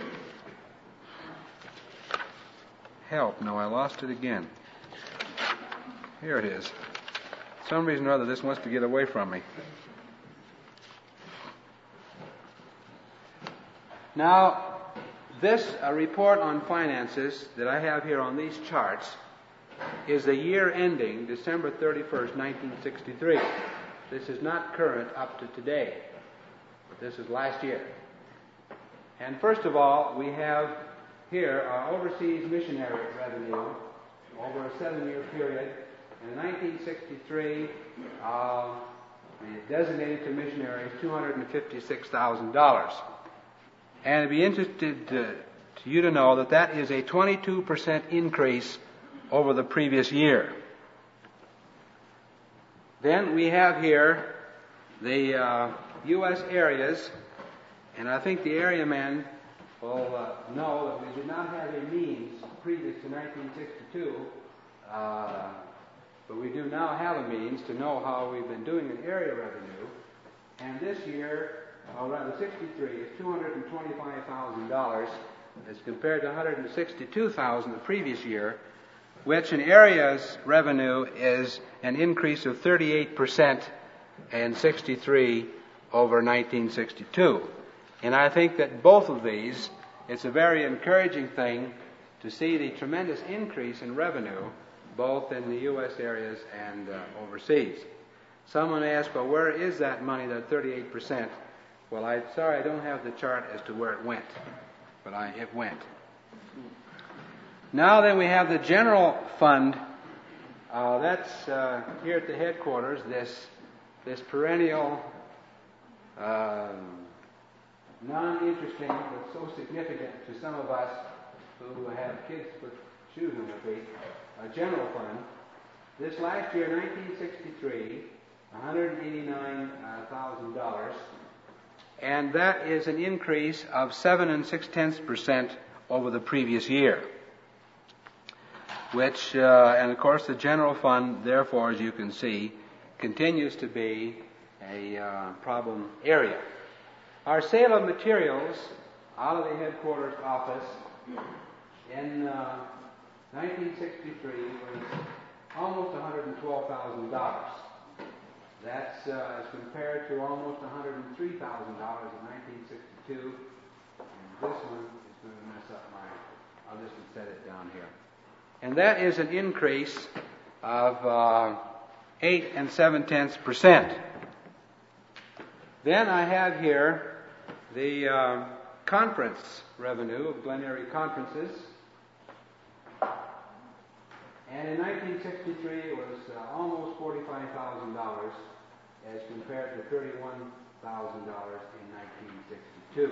[SPEAKER 1] Help. No, I lost it again. Here it is. For some reason or other, this wants to get away from me. Now, this uh, report on finances that I have here on these charts is the year ending December thirty-first, nineteen sixty-three. This is not current up to today, but this is last year. And first of all, we have here our overseas missionary revenue over a seven-year period. In nineteen sixty-three, uh, we designated to missionaries two hundred fifty-six thousand dollars. And it'd be interested to, to you to know that that is a twenty-two percent increase over the previous year. Then we have here the uh, U S areas, and I think the area men will uh, know that we did not have a means previous to nineteen sixty-two, uh, but we do now have a means to know how we've been doing in area revenue. And this year, or rather sixty-three, is two hundred twenty-five thousand dollars as compared to one hundred sixty-two thousand dollars the previous year, which in areas revenue is an increase of thirty-eight percent in sixty-three over nineteen sixty-two. And I think that both of these, it's a very encouraging thing to see the tremendous increase in revenue both in the U S areas and uh, overseas. Someone asked, well, where is that money, that thirty-eight percent? Well, I'm sorry I don't have the chart as to where it went, but I, it went. Now then we have the general fund. Uh, that's uh, here at the headquarters, this, this perennial, uh, non-interesting but so significant to some of us who have kids with shoes on their feet, a general fund. This last year, nineteen sixty-three, one hundred eighty-nine thousand dollars, and that is an increase of seven and six tenths percent over the previous year. Which, uh, and of course, the general fund, therefore, as you can see, continues to be a uh, problem area. Our sale of materials out of the headquarters office in uh, nineteen sixty-three was almost one hundred twelve thousand dollars. That's uh, as compared to almost one hundred three thousand dollars in nineteen sixty-two. And this one is going to mess up my, I'll just set it down here. And that is an increase of uh, eight and seven tenths percent. Then I have here the uh, conference revenue of Glen Erie conferences. And in nineteen sixty-three, it was uh, almost forty-five thousand dollars as compared to thirty-one thousand dollars in nineteen sixty-two.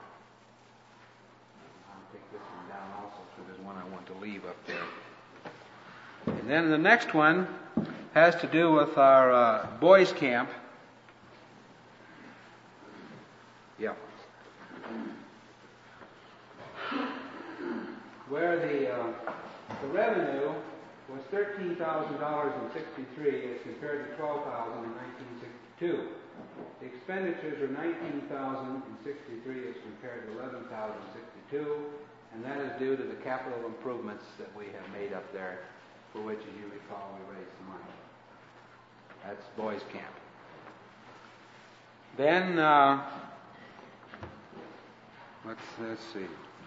[SPEAKER 1] I'll take this one down also, so there's one I want to leave up there. And then the next one has to do with our uh, boys' camp. Yeah. Where the, uh, the revenue was thirteen thousand dollars in sixty-three as compared to twelve thousand dollars in nineteen sixty-two. The expenditures are nineteen thousand dollars in sixty-three as compared to eleven thousand dollars in sixty-two, and that is due to the capital improvements that we have made up there, for which, as you recall, we raised some money. That's boys' camp. Then, uh, let's, let's see.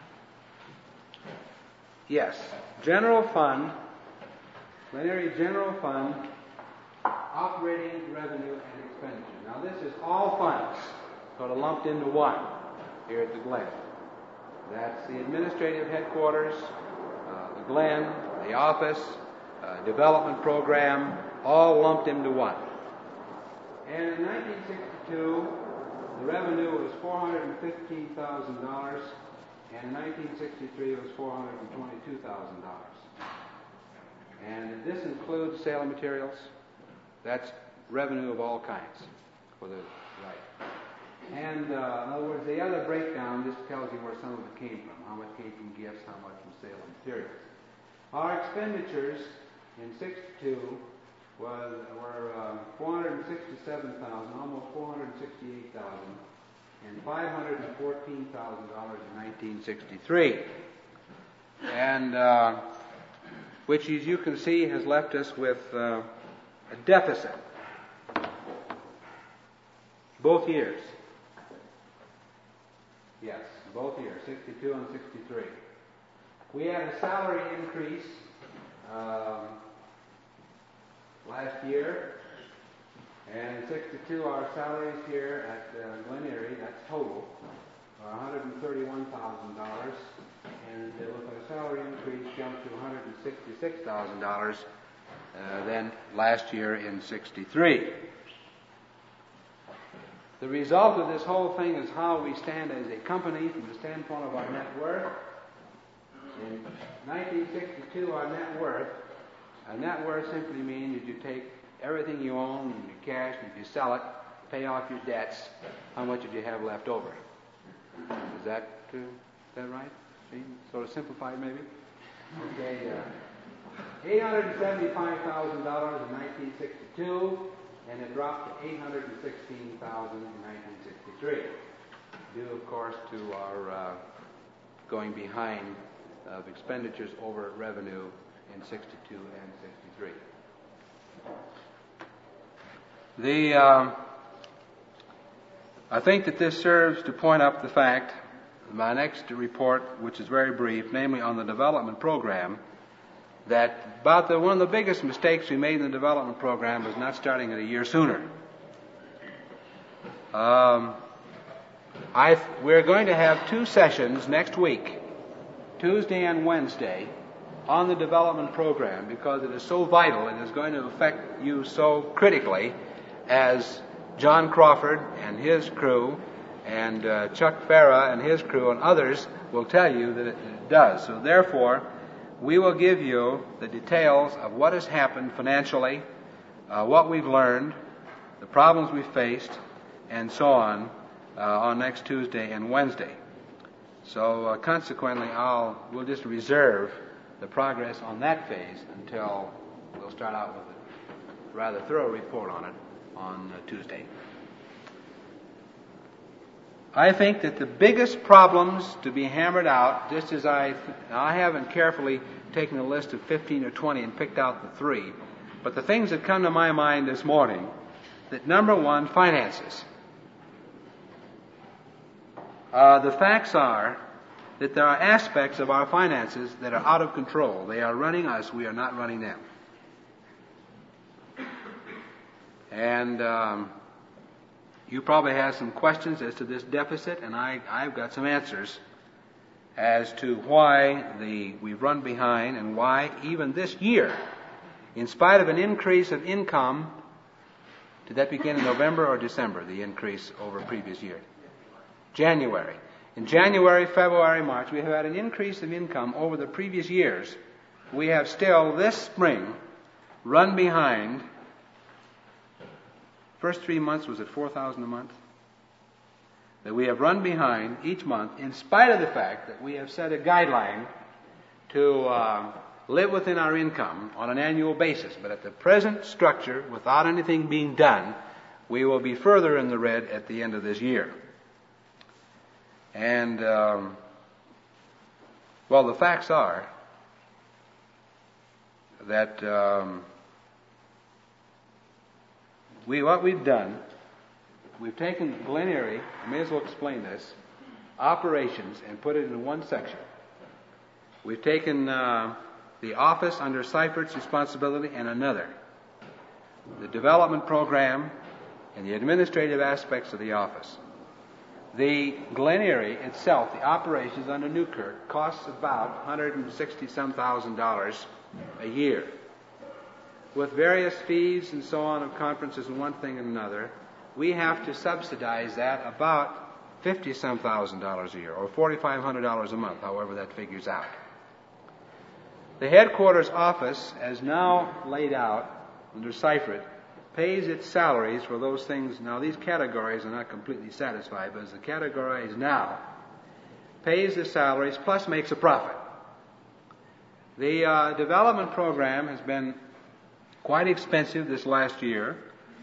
[SPEAKER 1] Yes, general fund, Glen Erie General Fund, operating revenue and expenditure. Now this is all funds sort of lumped into one here at the Glen. That's the administrative headquarters, uh, the Glen, the office, uh, development program, all lumped into one. And in nineteen sixty-two, the revenue was four hundred fifteen thousand dollars, and in nineteen sixty-three it was four hundred twenty-two thousand dollars. And this includes sale of materials. That's revenue of all kinds for the right. And uh, in other words, the other breakdown just tells you where some of it came from. How much came from gifts, how much from sale of materials. Our expenditures in sixty-two was, were uh, four hundred sixty-seven thousand dollars, almost four hundred sixty-eight thousand dollars, and five hundred fourteen thousand dollars in nineteen sixty-three. And uh, which, as you can see, has left us with uh, a deficit both years. Yes, both years, sixty-two and sixty-three. We had a salary increase um, last year, and in sixty-two our salaries here at uh, Glen Erie, that's total, are one hundred thirty-one thousand dollars, and uh, with a salary increase jumped to one hundred sixty-six thousand dollars uh, then last year in sixty-three. The result of this whole thing is how we stand as a company from the standpoint of our net worth. In nineteen sixty-two, our net worth, a net worth simply means that you take everything you own and your cash, and if you sell it, pay off your debts, how much did you have left over? Is that, uh, is that right? See? Sort of simplified, maybe? Okay, uh, eight hundred seventy-five thousand dollars in nineteen sixty-two, and it dropped to eight hundred sixteen thousand dollars in nineteen sixty-three, due, of course, to our uh, going behind of expenditures over revenue in sixty-two and sixty-three. The, uh, I think that this serves to point up the fact, my next report, which is very brief, namely on the development program, that about the, one of the biggest mistakes we made in the development program was not starting it a year sooner. Um, I, we're going to have two sessions next week, Tuesday and Wednesday, on the development program, because it is so vital and is going to affect you so critically, as John Crawford and his crew and uh, Chuck Farah and his crew and others will tell you that it, it does. So therefore, we will give you the details of what has happened financially, uh, what we've learned, the problems we've faced, and so on, uh, on next Tuesday and Wednesday. So uh, consequently, I'll we'll just reserve the progress on that phase until we'll start out with a rather thorough report on it on uh, Tuesday. I think that the biggest problems to be hammered out, just as I, I haven't carefully taken a list of fifteen or twenty and picked out the three, but the things that come to my mind this morning, that number one, finances. Uh, the facts are that there are aspects of our finances that are out of control. They are running us, we are not running them. And um, you probably have some questions as to this deficit, and I, I've got some answers as to why the, we've run behind and why even this year, in spite of an increase of income, did that begin in November or December, the increase over previous year? January. In January, February, March, we have had an increase of income over the previous years. We have still, this spring, run behind. First three months was at four thousand dollars a month. That we have run behind each month, in spite of the fact that we have set a guideline to uh, live within our income on an annual basis. But at the present structure, without anything being done, we will be further in the red at the end of this year. And, um, well, the facts are that um, we, what we've done, we've taken Glen Erie, I may as well explain this, operations, and put it in one section. We've taken uh, the office under Seifert's responsibility and another. The development program and the administrative aspects of the office. The Glen Erie itself, the operations under Newkirk, costs about one hundred sixty some thousand dollars a year. With various fees and so on of conferences and one thing and another, we have to subsidize that about fifty some thousand dollars a year, or forty-five hundred dollars a month, however that figures out. The headquarters office, as now laid out under Seifert, pays its salaries for those things. Now, these categories are not completely satisfied, but as the categories now, pays the salaries plus makes a profit. The uh, development program has been quite expensive this last year,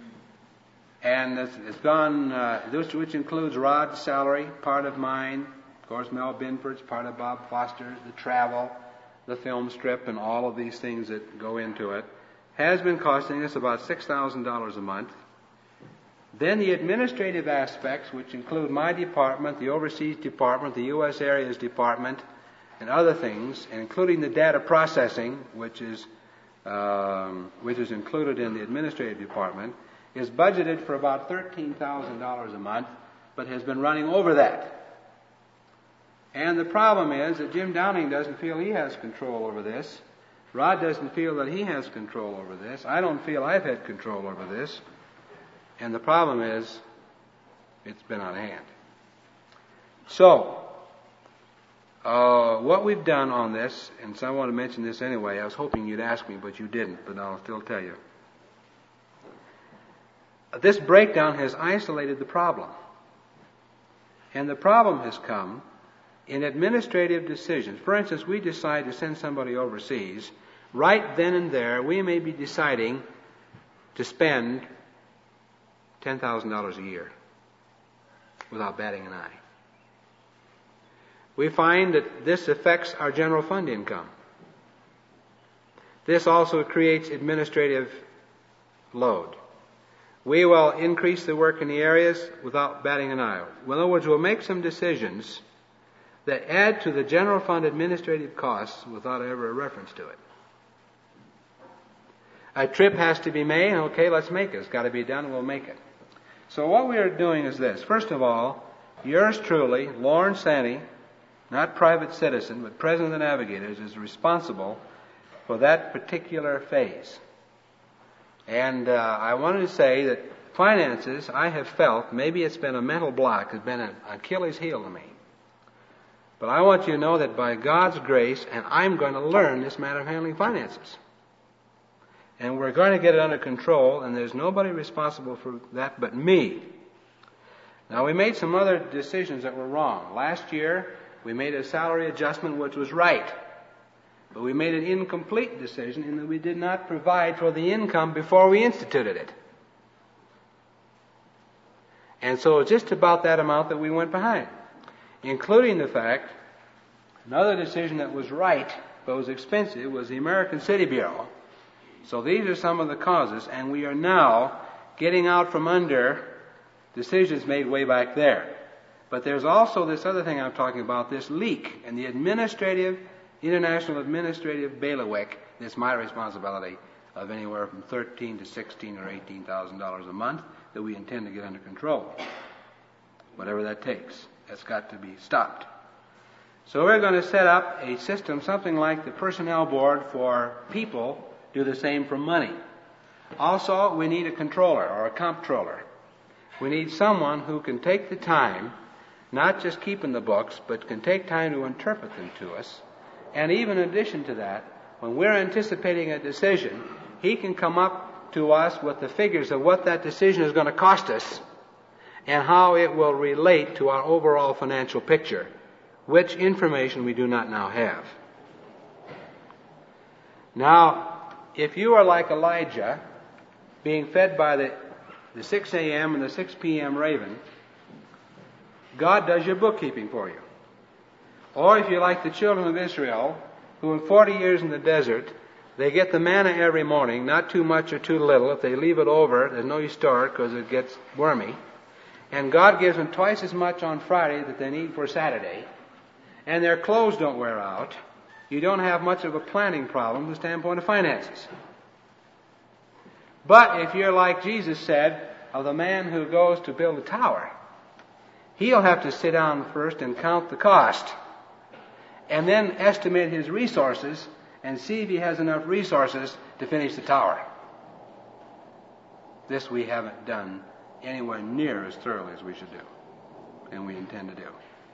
[SPEAKER 1] and it's, it's gone, uh, this, which includes Rod's salary, part of mine, of course Mel Binford's, part of Bob Foster's, the travel, the film strip, and all of these things that go into it, has been costing us about six thousand dollars a month. Then the administrative aspects, which include my department, the overseas department, the U S areas department, and other things, including the data processing, which is um, which is included in the administrative department, is budgeted for about thirteen thousand dollars a month, but has been running over that. And the problem is that Jim Downing doesn't feel he has control over this. Rod doesn't feel that he has control over this. I don't feel I've had control over this. And the problem is, it's been out of hand. So, uh, what we've done on this, and so I want to mention this anyway, I was hoping you'd ask me, but you didn't, but I'll still tell you. This breakdown has isolated the problem. And the problem has come in administrative decisions. For instance, we decide to send somebody overseas. Right then and there, we may be deciding to spend ten thousand dollars a year without batting an eye. We find that this affects our general fund income. This also creates administrative load. We will increase the work in the areas without batting an eye. In other words, we'll make some decisions that add to the general fund administrative costs without ever a reference to it. A trip has to be made, okay, let's make it. It's got to be done, we'll make it. So what we are doing is this. First of all, yours truly, Lawrence Sanney, not private citizen, but president of the Navigators, is responsible for that particular phase. And uh, I wanted to say that finances, I have felt, maybe it's been a mental block, has been an Achilles heel to me. But I want you to know that by God's grace, and I'm going to learn this matter of handling finances. And we're going to get it under control, and there's nobody responsible for that but me. Now, we made some other decisions that were wrong. Last year, we made a salary adjustment which was right. But we made an incomplete decision in that we did not provide for the income before we instituted it. And so it's just about that amount that we went behind, including the fact, another decision that was right but was expensive was the American City Bureau. So these are some of the causes, and we are now getting out from under decisions made way back there. But there's also this other thing I'm talking about, this leak in the administrative, international administrative bailiwick. It's my responsibility of anywhere from thirteen to sixteen or eighteen thousand dollars a month that we intend to get under control. Whatever that takes, that's got to be stopped. So we're going to set up a system, something like the personnel board for people, do the same for money. Also, we need a controller or a comptroller. We need someone who can take the time, not just keeping the books, but can take time to interpret them to us. And even in addition to that, when we're anticipating a decision, he can come up to us with the figures of what that decision is going to cost us and how it will relate to our overall financial picture, which information we do not now have. Now, if you are like Elijah, being fed by the, the six a.m. and the six p.m. raven, God does your bookkeeping for you. Or if you're like the children of Israel, who in forty years in the desert, they get the manna every morning, not too much or too little. If they leave it over, there's no use store it because it gets wormy. And God gives them twice as much on Friday that they need for Saturday. And their clothes don't wear out. You don't have much of a planning problem from the standpoint of finances. But if you're like Jesus said of the man who goes to build a tower, he'll have to sit down first and count the cost, and then estimate his resources and see if he has enough resources to finish the tower. This we haven't done anywhere near as thoroughly as we should do, and we intend to do.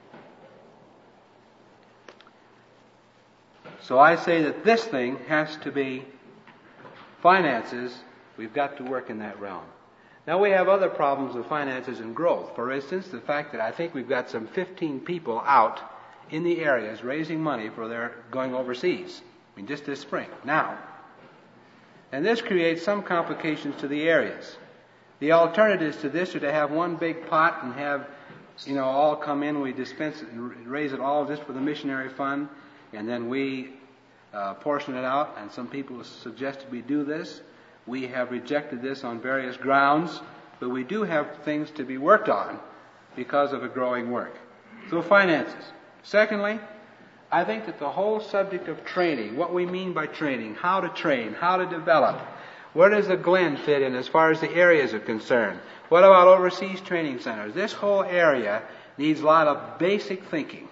[SPEAKER 1] So I say that this thing has to be finances. We've got to work in that realm. Now we have other problems with finances and growth. For instance, the fact that I think we've got some fifteen people out in the areas raising money for their going overseas. I mean, just this spring, now. And this creates some complications to the areas. The alternatives to this are to have one big pot and have, you know, all come in, we dispense it and raise it all just for the missionary fund, and then we uh, portion it out, and some people have suggested we do this. We have rejected this on various grounds, but we do have things to be worked on because of a growing work. So finances. Secondly, I think that the whole subject of training, what we mean by training, how to train, how to develop, where does the Glen fit in as far as the areas are concerned? What about overseas training centers? This whole area needs a lot of basic thinking.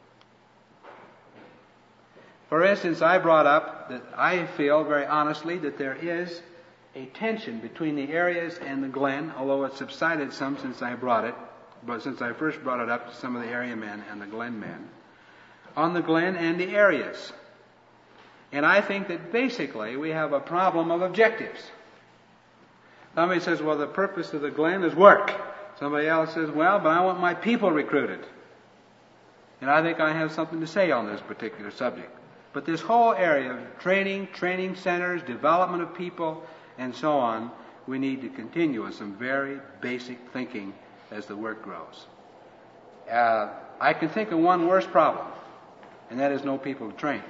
[SPEAKER 1] For instance, I brought up that I feel very honestly that there is a tension between the areas and the Glen, although it's subsided some since I brought it, but since I first brought it up to some of the area men and the Glen men, on the Glen and the areas. And I think that basically we have a problem of objectives. Somebody says, well, the purpose of the Glen is work. Somebody else says, well, but I want my people recruited. And I think I have something to say on this particular subject. But this whole area of training, training centers, development of people, and so on, we need to continue with some very basic thinking as the work grows. Uh, I can think of one worse problem, and that is no people to train.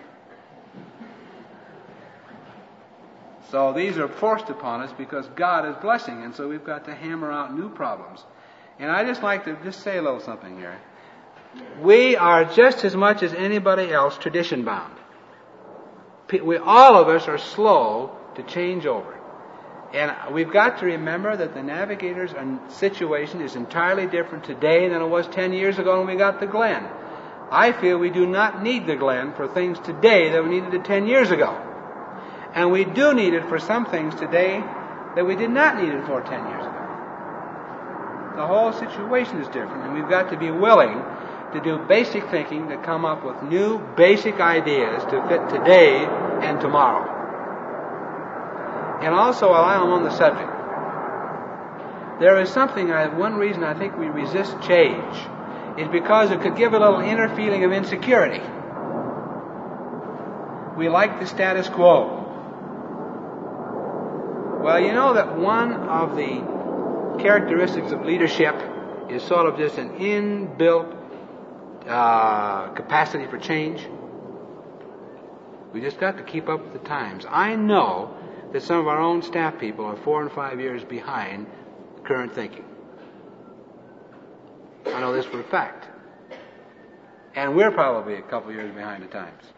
[SPEAKER 1] So these are forced upon us because God is blessing, and so we've got to hammer out new problems. And I just like to just say a little something here. We are just as much as anybody else tradition bound. We, all of us are slow to change over. And we've got to remember that the Navigators' situation is entirely different today than it was ten years ago when we got the Glen. I feel we do not need the Glen for things today that we needed it ten years ago. And we do need it for some things today that we did not need it for ten years ago. The whole situation is different, and we've got to be willing to do basic thinking, to come up with new basic ideas to fit today and tomorrow. And also, while I'm on the subject, there is something, I, one reason I think we resist change is because it could give a little inner feeling of insecurity. We like the status quo. Well, you know that one of the characteristics of leadership is sort of just an inbuilt uh, capacity for change. We just got to keep up with the times. I know that some of our own staff people are four and five years behind current thinking. I know this for a fact. And we're probably a couple years behind the times.